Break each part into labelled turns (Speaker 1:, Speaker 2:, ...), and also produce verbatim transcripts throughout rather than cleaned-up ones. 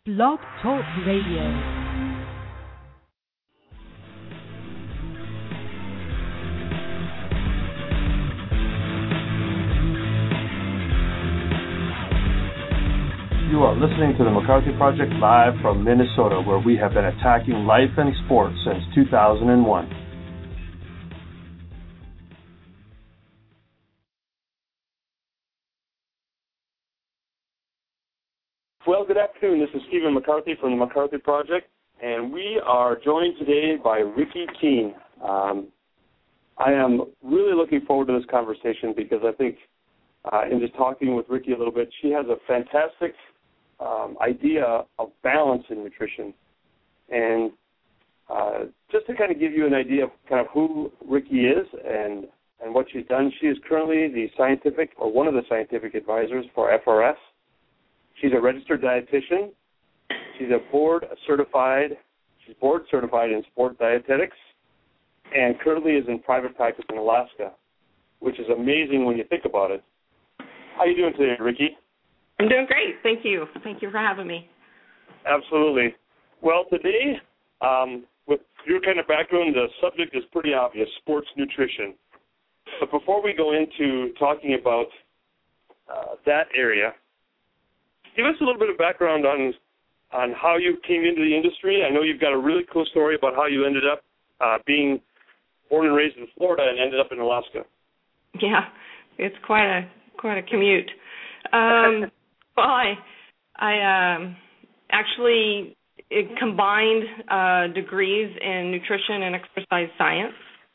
Speaker 1: Blog Talk Radio.
Speaker 2: You are listening to the McCarthy Project live from Minnesota, where we have been attacking life and sports since two thousand one. Well, good afternoon. This is Stephen McCarthy from the McCarthy Project, and we are joined today by Ricky Keene. Um, I am really looking forward to this conversation because I think uh, in just talking with Ricky a little bit, she has a fantastic Um, idea of balance in nutrition. And uh, just to kind of give you an idea of kind of who Ricky is and, and what she's done, she is currently the scientific, or one of the scientific advisors for F R S. She's a registered dietitian. She's a board certified, she's board certified in sport dietetics, and currently is in private practice in Alaska, which is amazing when you think about it. How are you doing today, Ricky?
Speaker 3: I'm doing great. Thank you. Thank you for having me.
Speaker 2: Absolutely. Well, today, um, with your kind of background, the subject is pretty obvious, sports nutrition. But before we go into talking about uh, that area, give us a little bit of background on on how you came into the industry. I know you've got a really cool story about how you ended up uh, being born and raised in Florida and ended up in Alaska.
Speaker 3: Yeah, it's quite a quite a commute. Um, Well, I, I um, actually combined uh, degrees in nutrition and exercise science,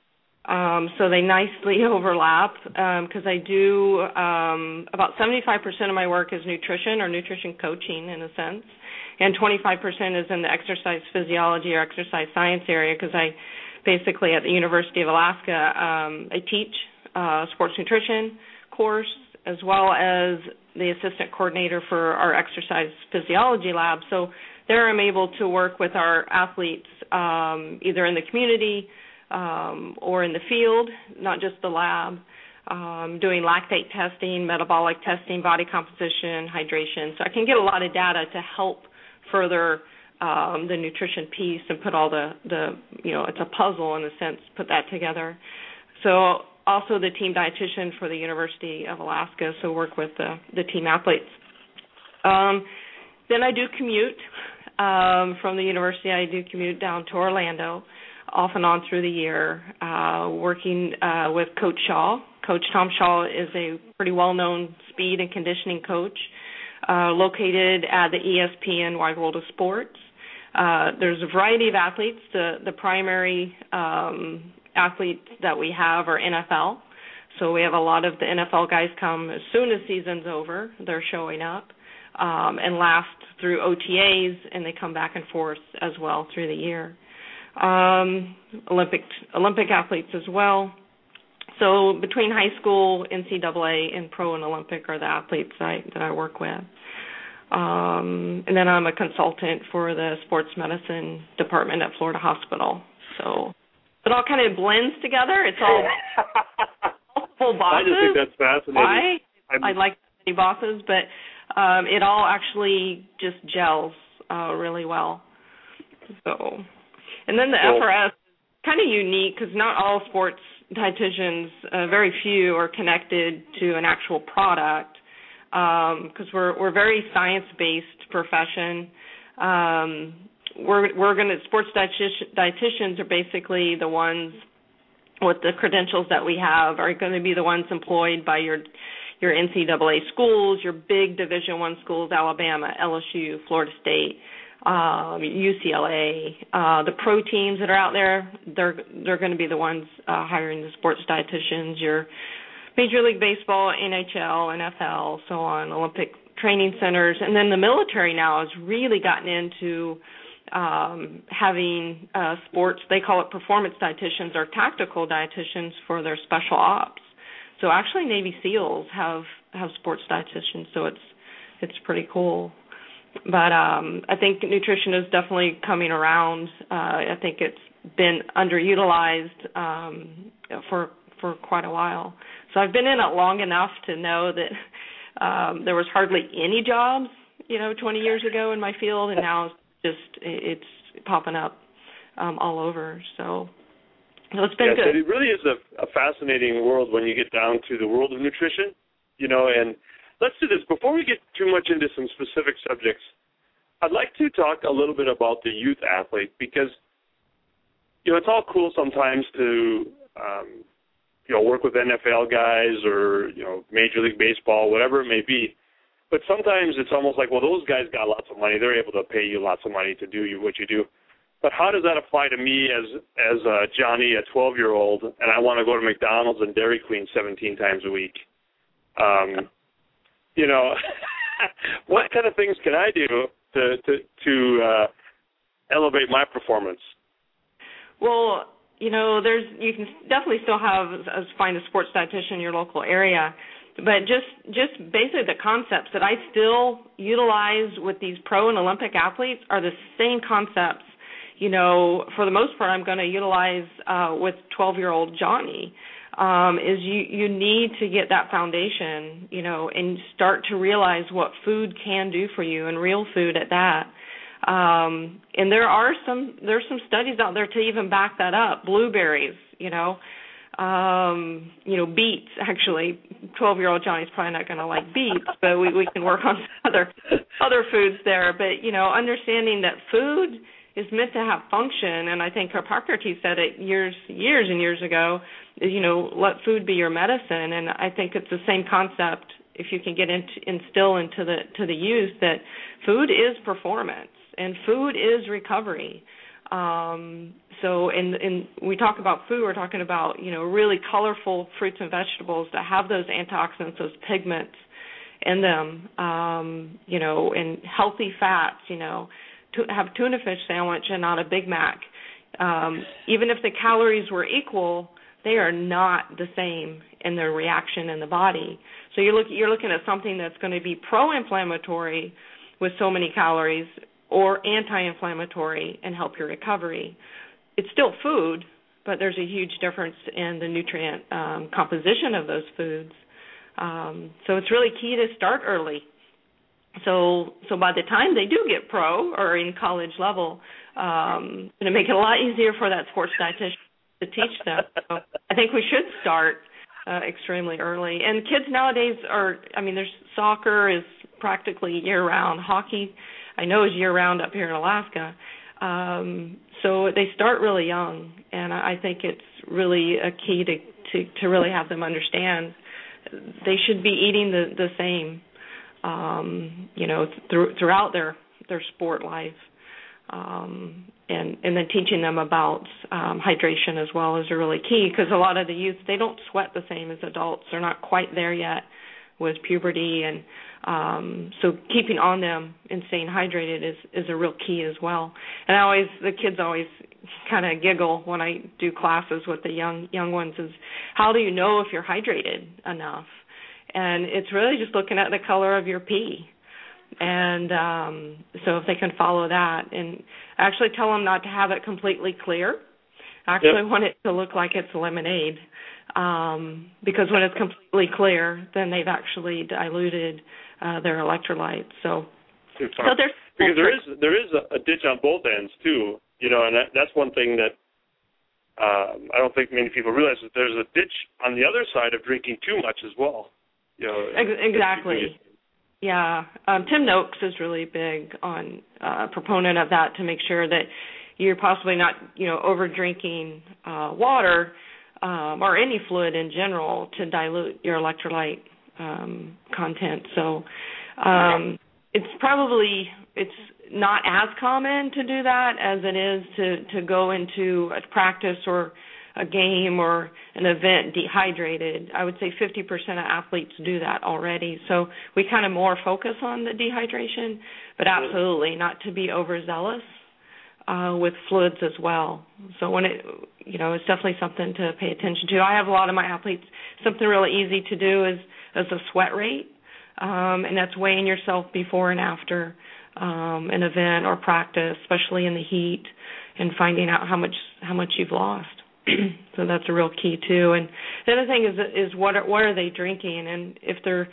Speaker 3: um, so they nicely overlap because um, I do um, about seventy-five percent of my work is nutrition or nutrition coaching in a sense, and twenty-five percent is in the exercise physiology or exercise science area because I basically at the University of Alaska um, I teach uh, sports nutrition course as well as the assistant coordinator for our exercise physiology lab. So there I'm able to work with our athletes um, either in the community um, or in the field, not just the lab, um, doing lactate testing, metabolic testing, body composition, hydration. So I can get a lot of data to help further um, the nutrition piece and put all the, the, you know, it's a puzzle in a sense, put that together. So also the team dietitian for the University of Alaska, so work with the, the team athletes. Um, then I do commute um, from the university. I do commute down to Orlando off and on through the year, uh, working uh, with Coach Shaw. Coach Tom Shaw is a pretty well-known speed and conditioning coach uh, located at the E S P N Wide World of Sports. Uh, there's a variety of athletes. The, the primary um athletes that we have are N F L. So we have a lot of the N F L guys come as soon as season's over. They're showing up um, and last through O T As, and they come back and forth as well through the year. Um, Olympic Olympic athletes as well. So between high school, N C double A, and pro and Olympic are the athletes I, that I work with. Um, and then I'm a consultant for the sports medicine department at Florida Hospital. So it all kind of blends together. It's all multiple bosses.
Speaker 2: I just think that's fascinating.
Speaker 3: I, I like many bosses, but um, it all actually just gels uh, really well. So, and then the cool. F R S is kind of unique because not all sports dietitians, uh, very few, are connected to an actual product because um, we're we're very science-based profession. Um, We're we're going to sports dietish, dietitians are basically the ones with the credentials that we have are going to be the ones employed by your your N C double A schools, your big Division One schools, Alabama, L S U, Florida State, um, U C L A. Uh, the pro teams that are out there, they're they're going to be the ones uh, hiring the sports dietitians. Your Major League Baseball, N H L, N F L, so on, Olympic training centers, and then the military now has really gotten into Um, having uh, sports, they call it performance dietitians or tactical dietitians for their special ops. So actually Navy SEALs have, have sports dietitians, so it's it's pretty cool. But um, I think nutrition is definitely coming around. Uh, I think it's been underutilized um, for for quite a while. So I've been in it long enough to know that um, there was hardly any jobs you know, twenty years ago in my field, and now it's just it's popping up um, all over. So, so it's been
Speaker 2: yes,
Speaker 3: good.
Speaker 2: It really is a, a fascinating world when you get down to the world of nutrition, you know. And let's do this before we get too much into some specific subjects. I'd like to talk a little bit about the youth athlete because, you know, it's all cool sometimes to, um, you know, work with N F L guys or, you know, Major League Baseball, whatever it may be. But sometimes it's almost like, well, those guys got lots of money. They're able to pay you lots of money to do you what you do. But how does that apply to me as as uh, Johnny, a twelve-year-old, and I want to go to McDonald's and Dairy Queen seventeen times a week? Um, you know, what kind of things can I do to to, to uh, elevate my performance?
Speaker 3: Well, you know, there's you can definitely still have uh, find a sports dietitian in your local area, but just just basically the concepts that I still utilize with these pro and Olympic athletes are the same concepts. You know, for the most part, I'm going to utilize uh, with twelve-year-old Johnny. Um, is you, you need to get that foundation, you know, and start to realize what food can do for you, and real food at that. Um, and there are some there's some studies out there to even back that up. Blueberries, you know, um, you know, beets. Actually, twelve-year-old Johnny's probably not going to like beets, but we, we can work on other other foods there. But you know, understanding that food is meant to have function, and I think Hippocrates said it years, years and years ago. You know, let food be your medicine, and I think it's the same concept. If you can get into instill into the to the youth that food is performance and food is recovery. Um, so, in in we talk about food, we're talking about you know really colorful fruits and vegetables that have those antioxidants, those pigments in them. Um, you know, and healthy fats. You know. To have tuna fish sandwich and not a Big Mac. Um, even if the calories were equal, they are not the same in their reaction in the body. So you're, look, you're looking at something that's going to be pro-inflammatory with so many calories or anti-inflammatory and help your recovery. It's still food, but there's a huge difference in the nutrient um, composition of those foods. Um, so it's really key to start early. So so by the time they do get pro or in college level, um, it's going to make it a lot easier for that sports dietitian to teach them. So I think we should start uh, extremely early. And kids nowadays are, I mean, there's soccer is practically year-round. Hockey, I know, is year-round up here in Alaska. Um, so they start really young, and I think it's really a key to, to, to really have them understand they should be eating the, the same. Um, you know, th- throughout their, their sport life, um, and and then teaching them about um, hydration as well is really key, because a lot of the youth, they don't sweat the same as adults. They're not quite there yet with puberty, and um, so keeping on them and staying hydrated is, is a real key as well. And I always, the kids always kind of giggle when I do classes with the young young ones is, how do you know if you're hydrated enough? And it's really just looking at the color of your pee. And um, so if they can follow that, and actually tell them not to have it completely clear. I actually yep. want it to look like it's lemonade, um, because when it's completely clear, then they've actually diluted uh, their electrolytes. So, so there's
Speaker 2: because there is there is a, a ditch on both ends too, you know, and that, that's one thing that um, I don't think many people realize, that there's a ditch on the other side of drinking too much as well. You know,
Speaker 3: exactly. Yeah. Um, Tim Noakes is really big on uh, proponent of that, to make sure that you're possibly not, you know, over drinking uh, water um, or any fluid in general to dilute your electrolyte um, content. So um, it's probably it's not as common to do that as it is to, to go into a practice or a game or an event dehydrated. I would say fifty percent of athletes do that already. So we kind of more focus on the dehydration, but absolutely not to be overzealous uh, with fluids as well. So when it, you know, it's definitely something to pay attention to. I have a lot of my athletes, something really easy to do is, is a sweat rate, um, and that's weighing yourself before and after um, an event or practice, especially in the heat, and finding out how much how much you've lost. So that's a real key too. And the other thing is is what are, what are they drinking? And if they're,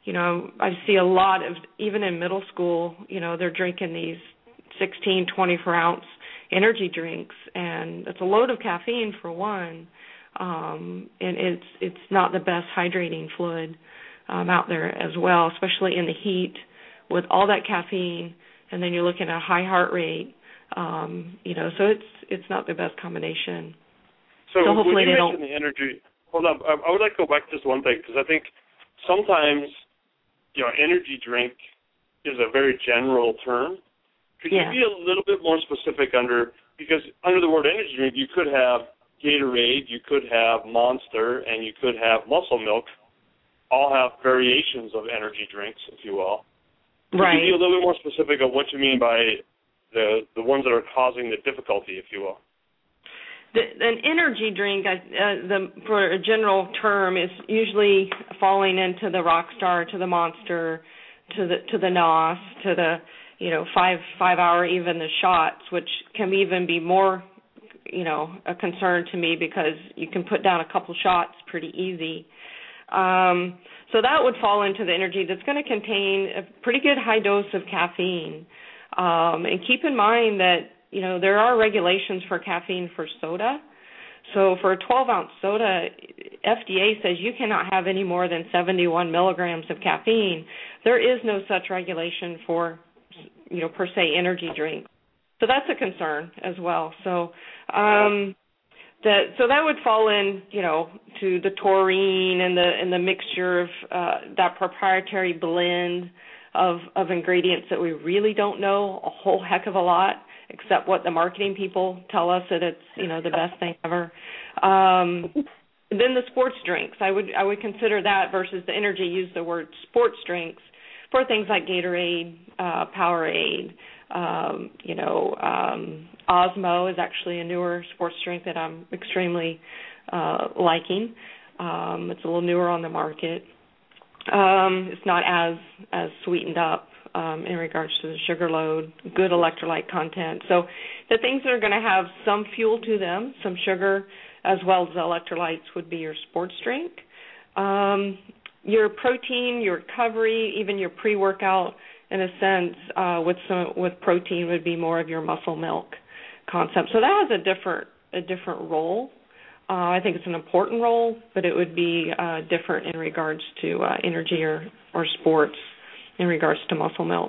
Speaker 3: you know, I see a lot of, even in middle school, you know, they're drinking these sixteen, twenty-four ounce energy drinks, and it's a load of caffeine for one, um, and it's it's not the best hydrating fluid um, out there as well, especially in the heat with all that caffeine, and then you're looking at a high heart rate, um, you know, so it's it's not the best combination.
Speaker 2: So,
Speaker 3: so hopefully
Speaker 2: when you
Speaker 3: they
Speaker 2: mention
Speaker 3: don't.
Speaker 2: the energy, hold on, I, I would like to go back to just one thing, because I think sometimes, you know, energy drink is a very general term. Could
Speaker 3: yeah.
Speaker 2: you be a little bit more specific under, because under the word energy drink, you could have Gatorade, you could have Monster, and you could have Muscle Milk, all have variations of energy drinks, if you will. Could
Speaker 3: right.
Speaker 2: you be a little bit more specific of what you mean by the the ones that are causing the difficulty, if you will?
Speaker 3: The, an energy drink, uh, the, for a general term, is usually falling into the Rockstar, to the Monster, to the to the N O S, to the you know five five hour even the shots, which can even be more you know a concern to me because you can put down a couple shots pretty easy. Um, so that would fall into the energy that's going to contain a pretty good high dose of caffeine. Um, and keep in mind that, you know, there are regulations for caffeine for soda. So for a twelve ounce soda, F D A says you cannot have any more than seventy-one milligrams of caffeine. There is no such regulation for, you know, per se energy drink. So that's a concern as well. So um, that so that would fall in, you know, to the taurine and the and the mixture of uh, that proprietary blend of of ingredients that we really don't know a whole heck of a lot, except what the marketing people tell us that it's, you know, the best thing ever. Um, then the sports drinks, I would I would consider that versus the energy. Use the word sports drinks for things like Gatorade, uh, Powerade. Um, you know, um, Osmo is actually a newer sports drink that I'm extremely uh, liking. Um, it's a little newer on the market. Um, it's not as as sweetened up um, in regards to the sugar load, good electrolyte content. So the things that are going to have some fuel to them, some sugar, as well as the electrolytes would be your sports drink. Um, your protein, your recovery, even your pre-workout, in a sense, uh, with some with protein would be more of your muscle milk concept. So that has a different a different role. Uh, I think it's an important role, but it would be uh, different in regards to uh, energy or, or sports in regards to muscle milk.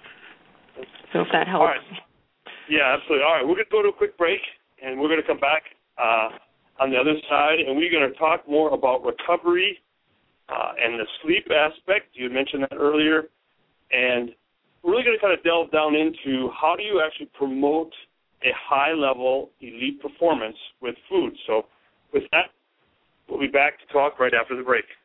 Speaker 3: So if that helps.
Speaker 2: All right. Yeah, absolutely. All right, we're going to go to a quick break, and we're going to come back uh, on the other side, and we're going to talk more about recovery uh, and the sleep aspect. You mentioned that earlier. And we're really going to kind of delve down into how do you actually promote a high-level elite performance with food. So with that, we'll be back to talk right after the break.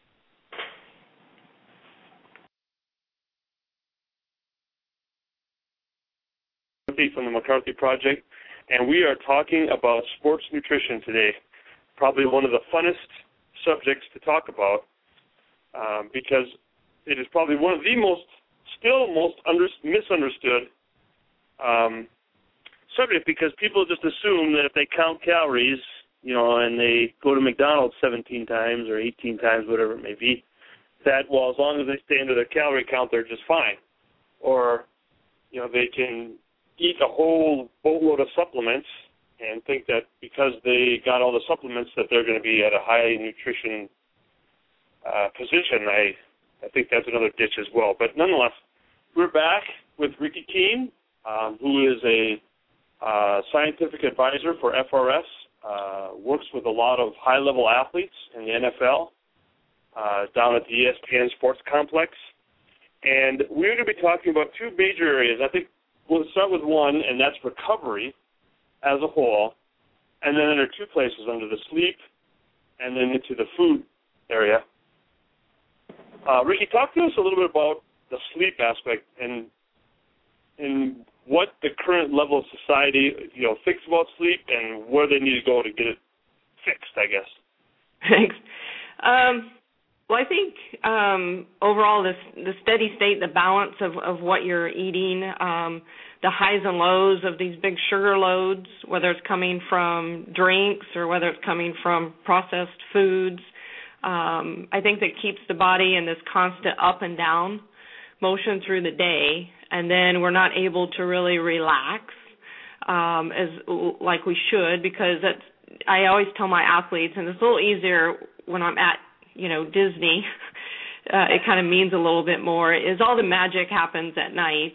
Speaker 2: From the McCarthy Project, and we are talking about sports nutrition today. Probably one of the funnest subjects to talk about um, because it is probably one of the most, still most under, misunderstood um, subject, because people just assume that if they count calories, you know, and they go to McDonald's seventeen times or eighteen times, whatever it may be, that, well, as long as they stay under their calorie count, they're just fine. Or, you know, they can eat a whole boatload of supplements and think that because they got all the supplements that they're going to be at a high nutrition uh, position. I I think that's another ditch as well. But nonetheless, we're back with Ricky Keene, um, who is a uh, scientific advisor for F R S, uh, works with a lot of high-level athletes in the N F L, uh, down at the E S P N Sports Complex. And we're going to be talking about two major areas. I think we'll start with one, and that's recovery as a whole. And then there are two places, under the sleep and then into the food area. Uh, Ricky, talk to us a little bit about the sleep aspect and and what the current level of society, you know, thinks about sleep and where they need to go to get it fixed, I guess.
Speaker 3: Thanks. Um, well, I think um, overall this, the steady state, the balance of, of what you're eating, um, the highs and lows of these big sugar loads, whether it's coming from drinks or whether it's coming from processed foods, um, I think that keeps the body in this constant up and down motion through the day, and then we're not able to really relax um, as like we should, because that's, I always tell my athletes, and it's a little easier when I'm at, you know, Disney, uh, it kind of means a little bit more, is all the magic happens at night.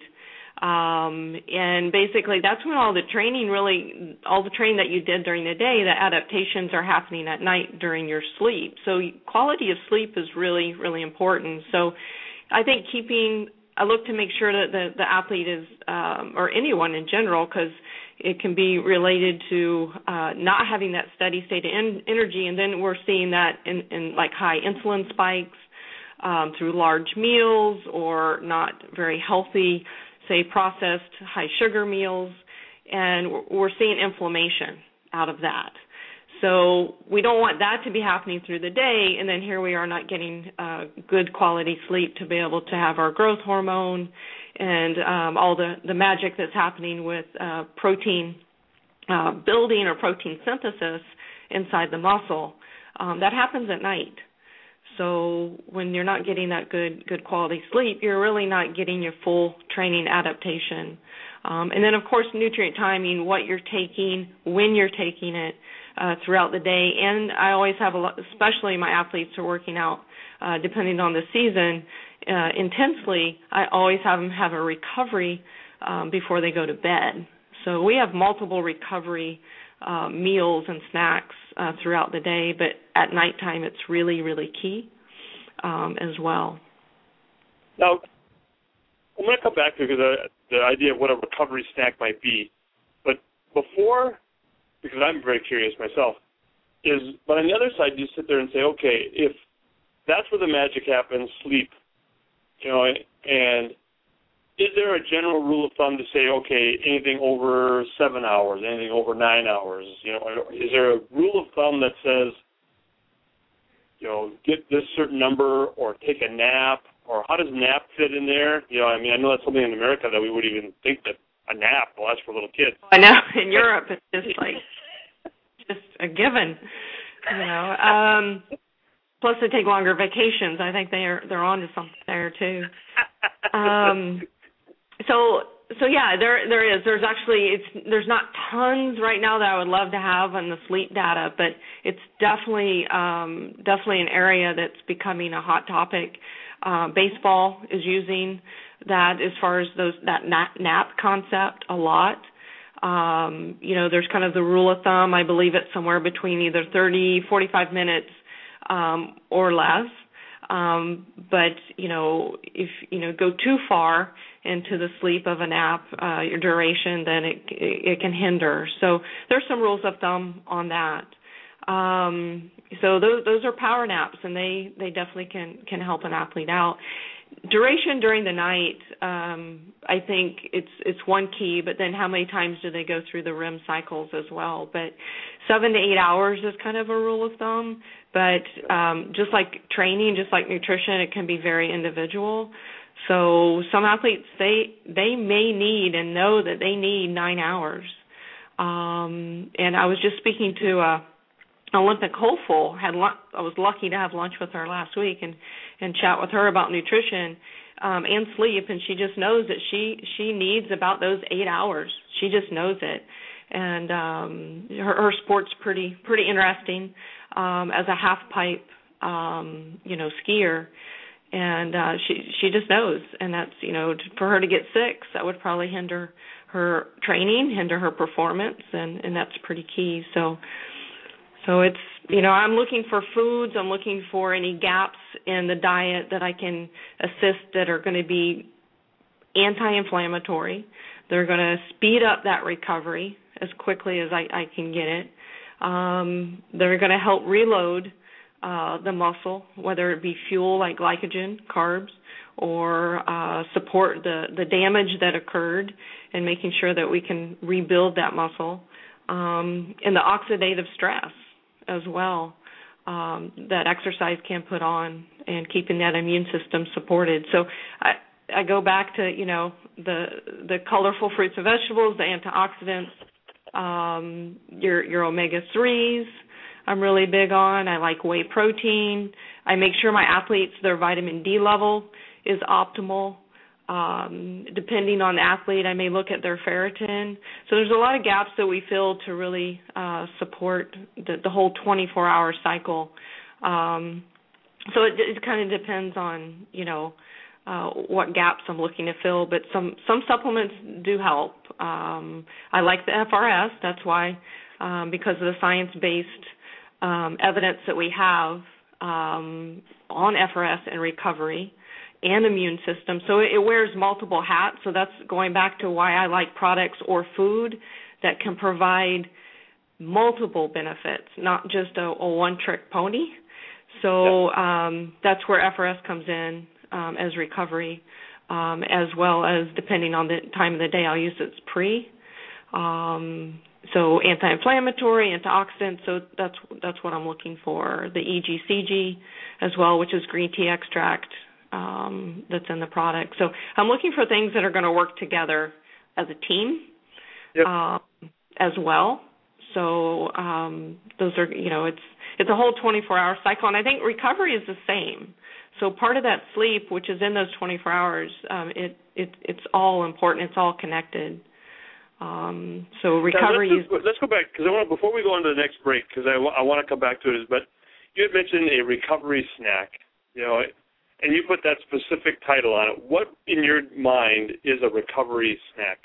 Speaker 3: Um, and basically that's when all the training really, all the training that you did during the day, the adaptations are happening at night during your sleep. So quality of sleep is really, really important. So I think keeping, I look to make sure that the, the athlete is, um, or anyone in general, because it can be related to uh, not having that steady state of en- energy, and then we're seeing that in, in like high insulin spikes um, through large meals or not very healthy, say, processed high sugar meals, and we're seeing inflammation out of that. So we don't want that to be happening through the day, and then here we are not getting uh, good quality sleep to be able to have our growth hormone and um, all the, the magic that's happening with uh, protein uh, building or protein synthesis inside the muscle. Um, that happens at night. So when you're not getting that good good quality sleep, you're really not getting your full training adaptation. Um, and then, of course, nutrient timing, what you're taking, when you're taking it uh, throughout the day. And I always have a lot, especially my athletes who are working out, uh, depending on the season, uh, intensely, I always have them have a recovery um, before they go to bed. So we have multiple recovery Uh, meals and snacks uh, throughout the day, but at nighttime it's really, really key um, as well.
Speaker 2: Now, I'm going to come back to because uh, the idea of what a recovery snack might be, but before, because I'm very curious myself, is, but on the other side you sit there and say, okay, if that's where the magic happens, sleep, you know, and is there a general rule of thumb to say, okay, anything over seven hours, anything over nine hours? You know, is there a rule of thumb that says, you know, get this certain number or take a nap, or how does nap fit in there? You know, I mean, I know that's something in America that we would even think that a nap, well, that's for little kids.
Speaker 3: I know. In Europe, it's just like just a given. You know. Um, plus, they take longer vacations. I think they're they're on to something there too. Um, So, so yeah, there there is. There's actually it's there's not tons right now that I would love to have on the sleep data, but it's definitely um, definitely an area that's becoming a hot topic. Uh, baseball is using that as far as those that nap, nap concept a lot. Um, you know, there's kind of the rule of thumb. I believe it's somewhere between either thirty, forty-five minutes um, or less. Um, but, you know, if, you know, go too far into the sleep of a nap, uh, your duration, then it, it can hinder. So there's some rules of thumb on that. Um, so those, those are power naps, and they, they definitely can, can help an athlete out. Duration during the night, um, I think it's it's one key, but then how many times do they go through the R E M cycles as well? But seven to eight hours is kind of a rule of thumb. But um, just like training, just like nutrition, it can be very individual. So some athletes, they they may need and know that they need nine hours. Um, and I was just speaking to a Olympic hopeful. Had I was lucky to have lunch with her last week and, and chat with her about nutrition um, and sleep, and she just knows that she she needs about those eight hours. She just knows it, and um, her, her sport's pretty pretty interesting um, as a half pipe um, you know skier, and uh, she she just knows, and that's you know for her to get six, that would probably hinder her training, hinder her performance, and, and that's pretty key. So. So it's, you know, I'm looking for foods. I'm looking for any gaps in the diet that I can assist that are going to be anti-inflammatory. They're going to speed up that recovery as quickly as I, I can get it. Um, they're going to help reload uh, the muscle, whether it be fuel like glycogen, carbs, or uh, support the, the damage that occurred and making sure that we can rebuild that muscle. Um, and the oxidative stress as well um, that exercise can put on, and keeping that immune system supported. So I, I go back to, you know, the the colorful fruits and vegetables, the antioxidants, um, your your omega threes, I'm really big on. I like whey protein. I make sure my athletes, their vitamin D level is optimal. Um, depending on the athlete, I may look at their ferritin. So there's a lot of gaps that we fill to really uh, support the, the whole twenty-four hour cycle. Um, so it, it kind of depends on, you know, uh, what gaps I'm looking to fill. But some, some supplements do help. Um, I like the F R S. That's why, um, because of the science-based um, evidence that we have um, on F R S and recovery and immune system. So it wears multiple hats. So that's going back to why I like products or food that can provide multiple benefits, not just a, a one-trick pony. So yep. um, that's where F R S comes in um, as recovery, um, as well as depending on the time of the day, I'll use it as pre. Um, so anti-inflammatory, antioxidant. So that's that's what I'm looking for. The E G C G as well, which is green tea extract. Um, that's in the product. So I'm looking for things that are going to work together as a team yep. um, as well. So um, those are, you know, it's it's a whole twenty-four hour cycle, and I think recovery is the same. So part of that sleep, which is in those twenty-four hours, um, it, it it's all important. It's all connected. Um, so recovery
Speaker 2: now, let's,
Speaker 3: is.
Speaker 2: Let's go back because I want before we go on to the next break because I, I want to come back to it. But you had mentioned a recovery snack, you know. And you put that specific title on it. What, in your mind, is a recovery snack?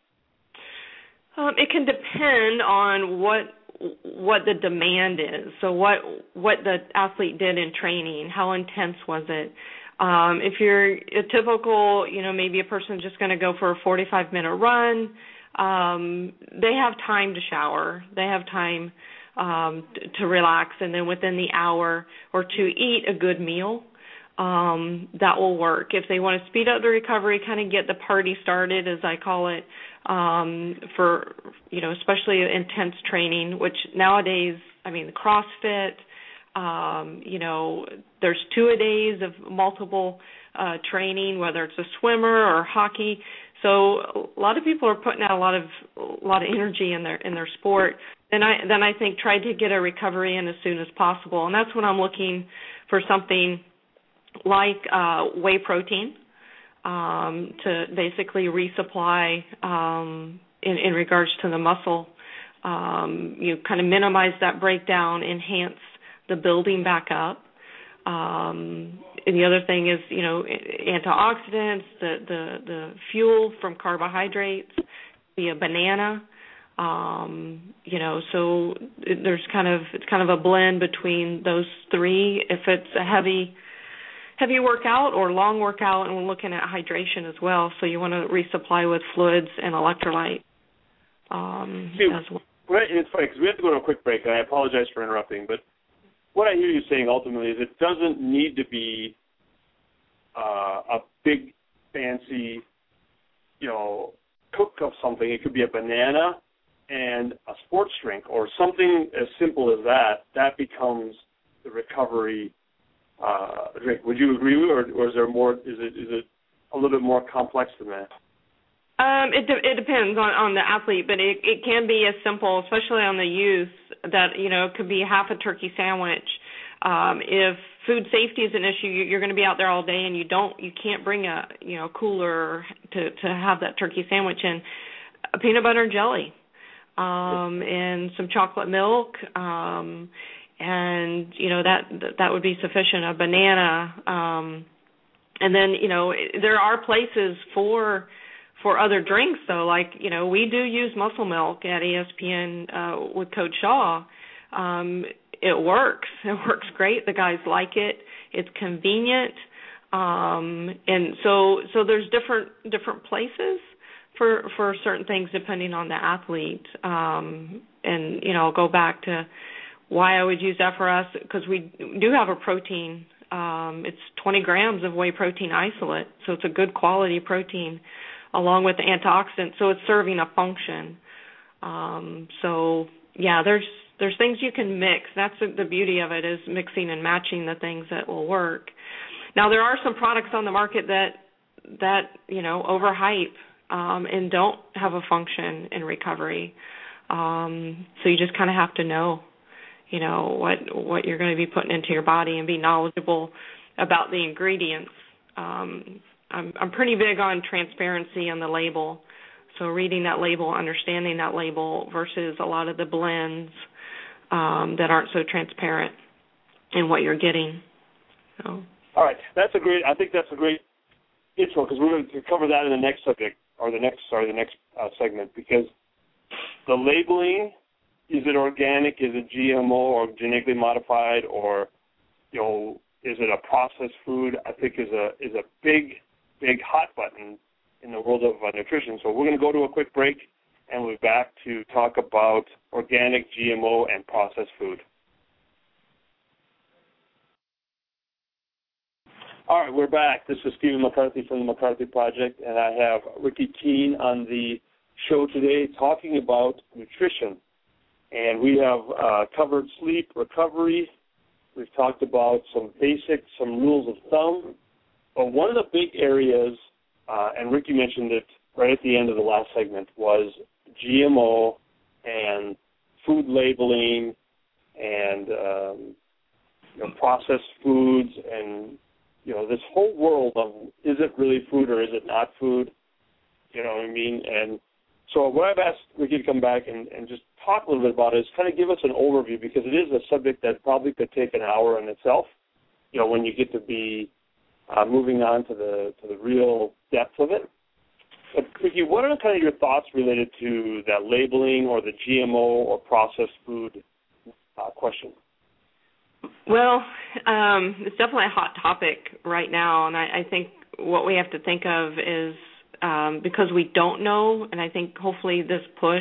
Speaker 3: Um, it can depend on what what the demand is. So what what the athlete did in training, how intense was it? Um, if you're a typical, you know, maybe a person just going to go for a forty-five minute run, um, they have time to shower. They have time um, to, to relax, and then within the hour or two, eat a good meal. Um, that will work. If they want to speed up the recovery, kind of get the party started, as I call it, um, for, you know, especially intense training, which nowadays, I mean, the CrossFit, um, you know, there's two-a-days of multiple uh, training, whether it's a swimmer or hockey. So a lot of people are putting out a lot of a lot of energy in their in their sport. Then I then I think try to get a recovery in as soon as possible, and that's when I'm looking for something like uh, whey protein um, to basically resupply um, in, in regards to the muscle. Um, you kind of minimize that breakdown, enhance the building back up. Um, and the other thing is, you know, antioxidants, the, the, the fuel from carbohydrates, the banana. Um, you know, so there's kind of it's kind of a blend between those three. If it's a heavy heavy workout or long workout, and we're looking at hydration as well. So you want to resupply with fluids and electrolyte um,
Speaker 2: See,
Speaker 3: as well.
Speaker 2: Right, and it's funny because we have to go to a quick break, and I apologize for interrupting, but what I hear you saying ultimately is it doesn't need to be uh, a big, fancy, you know, cook of something. It could be a banana and a sports drink or something as simple as that. That becomes the recovery uh, drink. Would you agree with, or, or is there more? Is it is it a little bit more complex than that?
Speaker 3: Um, it de- it depends on, on the athlete, but it, it can be as simple, especially on the youth, that, you know, it could be half a turkey sandwich. Um, if food safety is an issue, you're going to be out there all day, and you don't, you can't bring a, you know, cooler to, to have that turkey sandwich in. A peanut butter and jelly, um, and some chocolate milk, um, and you know that that would be sufficient. A banana, um, and then you know there are places for. For other drinks, though, like, you know, we do use muscle milk at E S P N uh, with Coach Shaw. Um, it works. It works great. The guys like it. It's convenient. Um, and so so there's different different places for for certain things depending on the athlete. Um, and, you know, I'll go back to why I would use F R S, because we do have a protein. Um, it's twenty grams of whey protein isolate, so it's a good quality protein, along with the antioxidants, so it's serving a function. Um, so, yeah, there's there's things you can mix. That's the, the beauty of it, is mixing and matching the things that will work. Now, there are some products on the market that, that you know, overhype um, and don't have a function in recovery. Um, so you just kind of have to know, you know, what what you're going to be putting into your body and be knowledgeable about the ingredients. Um, I'm, I'm pretty big on transparency on the label, so reading that label, understanding that label versus a lot of the blends um, that aren't so transparent in what you're getting. So.
Speaker 2: All right, that's a great. I think that's a great intro because we're going to cover that in the next subject or the next sorry the next uh, segment because the labeling, is it organic, is it G M O or genetically modified, or you know, is it a processed food? I think is a is a big big hot button in the world of uh, nutrition. So we're going to go to a quick break and we'll be back to talk about organic, G M O, and processed food. All right, we're back. This is Stephen McCarthy from the McCarthy Project, and I have Ricky Keene on the show today talking about nutrition. And we have uh, covered sleep, recovery. We've talked about some basics, some rules of thumb. But one of the big areas, uh, and Ricky mentioned it right at the end of the last segment, was G M O and food labeling and um, you know, processed foods and you know, this whole world of is it really food or is it not food? You know what I mean? And so what I've asked Ricky to come back and, and just talk a little bit about is kind of give us an overview because it is a subject that probably could take an hour in itself, you know, when you get to be uh, moving on to the to the real depth of it. But Ricky, what are kind of your thoughts related to that labeling or the G M O or processed food uh, question?
Speaker 3: Well, um, it's definitely a hot topic right now, and I, I think what we have to think of is um, because we don't know, and I think hopefully this push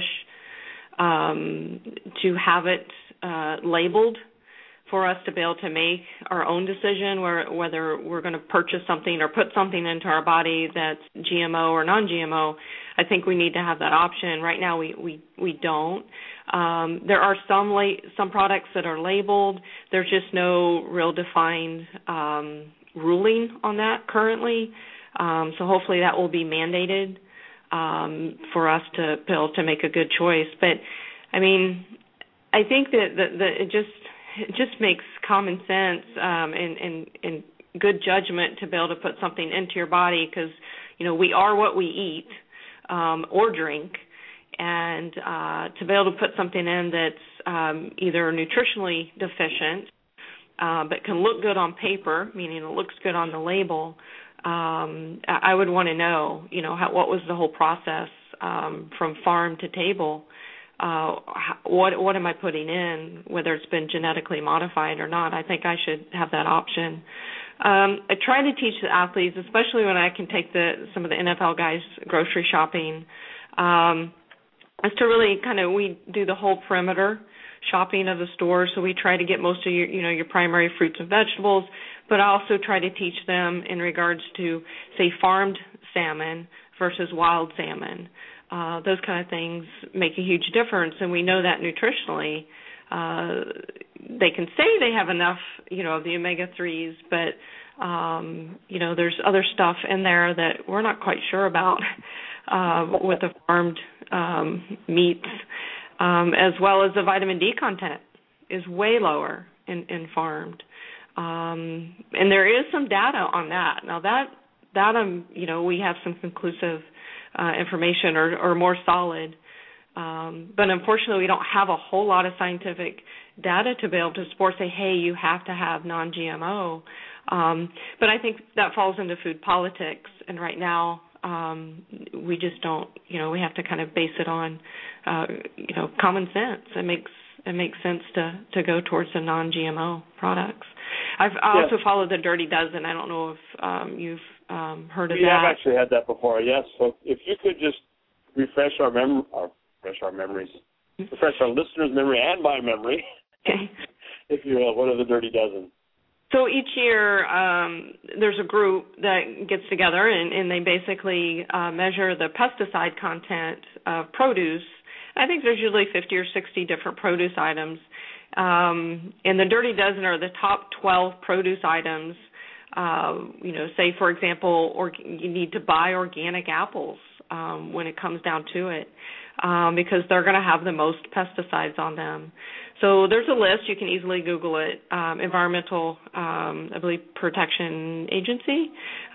Speaker 3: um, to have it uh, labeled for us to be able to make our own decision where, whether we're going to purchase something or put something into our body that's G M O or non-G M O, I think we need to have that option. Right now we, we, we don't. Um, there are some la- some products that are labeled. There's just no real defined um, ruling on that currently. Um, so hopefully that will be mandated um, for us to be able to make a good choice. But, I mean, I think that, that, that it just it just makes common sense um, and, and, and good judgment to be able to put something into your body because, you know, we are what we eat um, or drink. And uh, to be able to put something in that's um, either nutritionally deficient uh, but can look good on paper, meaning it looks good on the label, um, I would want to know, you know, how, what was the whole process um, from farm to table. Uh, what what am I putting in, whether it's been genetically modified or not? I think I should have that option. Um, I try to teach the athletes, especially when I can take the some of the N F L guys grocery shopping, um, is to really kind of, we do the whole perimeter shopping of the store, so we try to get most of your, you know, your primary fruits and vegetables, but I also try to teach them in regards to, say, farmed salmon versus wild salmon. Uh, those kind of things make a huge difference, and we know that nutritionally. Uh, they can say they have enough, you know, of the omega threes, but, um, you know, there's other stuff in there that we're not quite sure about uh, with the farmed um, meats, um, as well as the vitamin D content is way lower in, in farmed. Um, and there is some data on that. Now, that, that um, you know, we have some conclusive Uh, information or, or more solid. Um, but unfortunately, we don't have a whole lot of scientific data to be able to support, say, hey, you have to have non-G M O. Um, but I think that falls into food politics. And right now, um, we just don't, you know, we have to kind of base it on, uh, you know, common sense. It makes it makes sense to, to go towards the non-G M O products. I've I also yeah. followed the Dirty Dozen. I don't know if um, you've um, heard of
Speaker 2: we
Speaker 3: that.
Speaker 2: We have actually had that before, yes. So if you could just refresh our mem- or refresh our memories, refresh our listeners' memory and my memory,
Speaker 3: okay.
Speaker 2: if you will, what are the Dirty Dozen?
Speaker 3: So each year um, there's a group that gets together and, and they basically uh, measure the pesticide content of produce. I think there's usually fifty or sixty different produce items. Um, and the Dirty Dozen are the top twelve produce items. Uh, you know, say, for example, or you need to buy organic apples um, when it comes down to it, um, because they're going to have the most pesticides on them. So there's a list. You can easily Google it, um, Environmental, um, I believe, Protection Agency.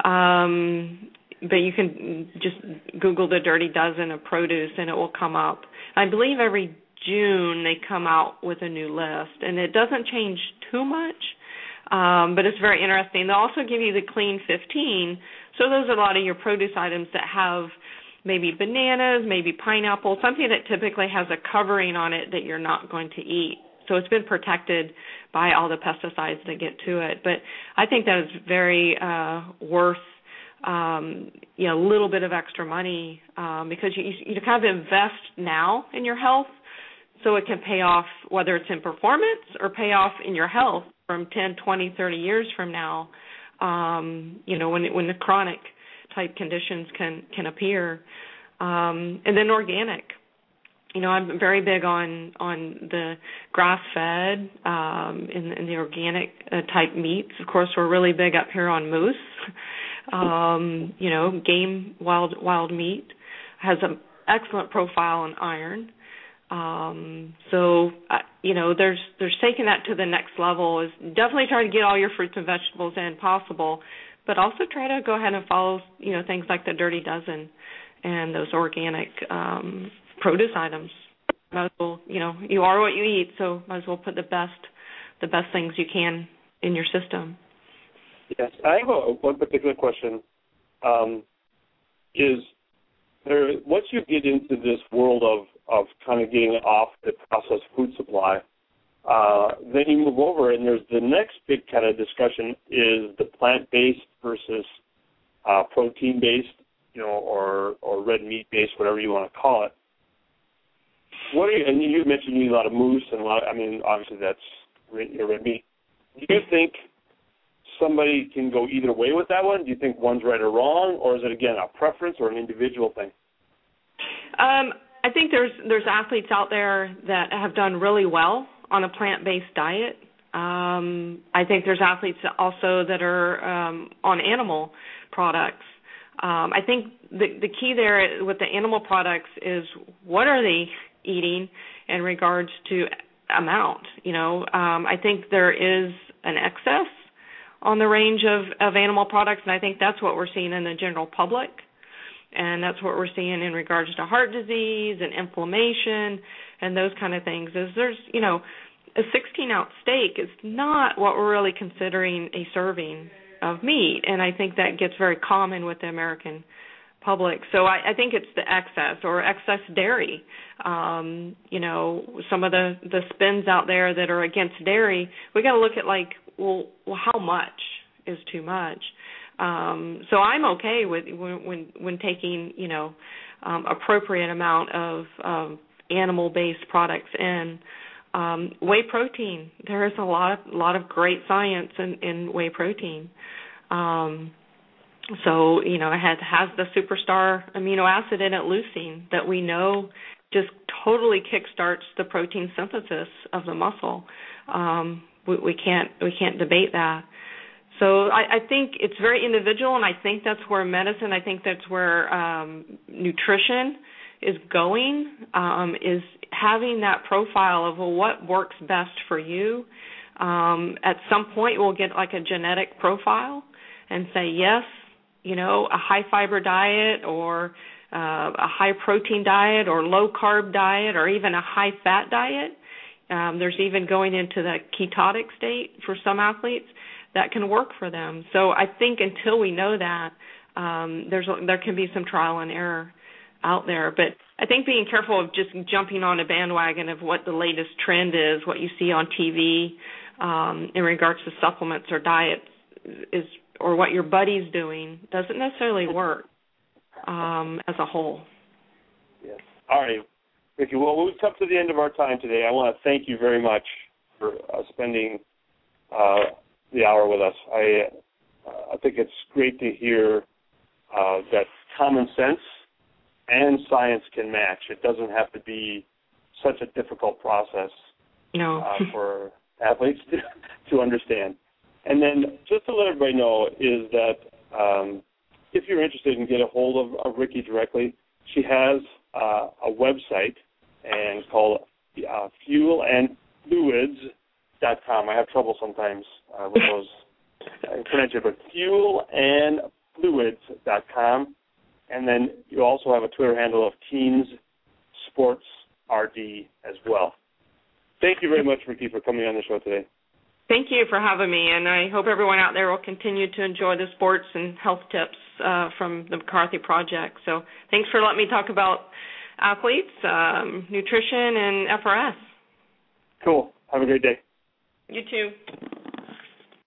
Speaker 3: Um, but you can just Google the Dirty Dozen of produce, and it will come up. I believe every June they come out with a new list, and it doesn't change too much, um, but it's very interesting. They'll also give you the Clean fifteen. So those are a lot of your produce items that have maybe bananas, maybe pineapple, something that typically has a covering on it that you're not going to eat. So it's been protected by all the pesticides that get to it. But I think that is very uh, worth, um, you know, a little bit of extra money um, because you, you kind of invest now in your health so it can pay off, whether it's in performance or pay off in your health from ten, twenty, thirty years from now, um, you know, when when the chronic type conditions can, can appear. Um, and then organic. You know, I'm very big on, on the grass-fed um, and, and the organic uh, type meats. Of course, we're really big up here on moose. Um, you know, game, wild wild meat has an excellent profile on iron. Um, so, uh, you know, there's there's taking that to the next level is definitely try to get all your fruits and vegetables in possible, but also try to go ahead and follow, you know, things like the Dirty Dozen and those organic um, produce items. Might as well, you know, you are what you eat, so might as well put the best the best things you can in your system.
Speaker 2: Yes, I have a, one particular question. Um, is there once you get into this world of, of kind of getting off the processed food supply, uh, then you move over, and there's the next big kind of discussion is the plant-based versus uh, protein-based, you know, or or red meat-based, whatever you want to call it. What are you? And you mentioned you eat a lot of moose and a lot. I mean, obviously that's red, red meat. Do you think somebody can go either way with that one? Do you think one's right or wrong, or is it again a preference or an individual thing?
Speaker 3: Um, I think there's there's athletes out there that have done really well on a plant-based diet. Um, I think there's athletes also that are um, on animal products. Um, I think the the key there with the animal products is what are they eating in regards to amount. You know, um, I think there is an excess on the range of, of animal products, and I think that's what we're seeing in the general public, and that's what we're seeing in regards to heart disease and inflammation and those kind of things. Is there's, you know, a sixteen-ounce steak is not what we're really considering a serving of meat, and I think that gets very common with the American public. So I, I think it's the excess or excess dairy. Um, you know, some of the, the spins out there that are against dairy, we got to look at like, well, well, how much is too much? Um, so I'm okay with when when, when taking, you know, um, appropriate amount of um, animal-based products in. Um, whey protein, there is a lot of lot of great science in, in whey protein. Um, so, you know, it has, has the superstar amino acid in it, leucine, that we know just totally kickstarts the protein synthesis of the muscle. Um, we, we can't we can't debate that. So I, I think it's very individual, and I think that's where medicine, I think that's where um, nutrition is going, um, is having that profile of, well, what works best for you. Um, at some point, we'll get like a genetic profile and say, yes, you know, a high-fiber diet or uh, a high-protein diet or low-carb diet or even a high-fat diet. Um, there's even going into the ketotic state for some athletes that can work for them. So I think until we know that, um, there's there can be some trial and error out there. But I think being careful of just jumping on a bandwagon of what the latest trend is, what you see on T V um, in regards to supplements or diets is, or what your buddy's doing, doesn't necessarily work um, as a whole.
Speaker 2: Yes. All right. Vicki, well, we've come to the end of our time today. I want to thank you very much for uh, spending uh, the hour with us. I uh, I think it's great to hear uh, that common sense and science can match. It doesn't have to be such a difficult process
Speaker 3: no.
Speaker 2: uh, for athletes to, to understand. And then just to let everybody know is that um, if you're interested in get a hold of, of Ricky directly, she has uh, a website and called uh, fuel and fluids dot com. I have trouble sometimes uh, with those uh, pronunciation, but fuel and fluids dot com. And then you also have a Twitter handle of Teams Sports R D as well. Thank you very much, Ricky, for coming on the show today.
Speaker 3: Thank you for having me, and I hope everyone out there will continue to enjoy the sports and health tips uh, from the McCarthy Project. So thanks for letting me talk about athletes, um, nutrition, and F R S.
Speaker 2: Cool. Have a great day.
Speaker 3: You too.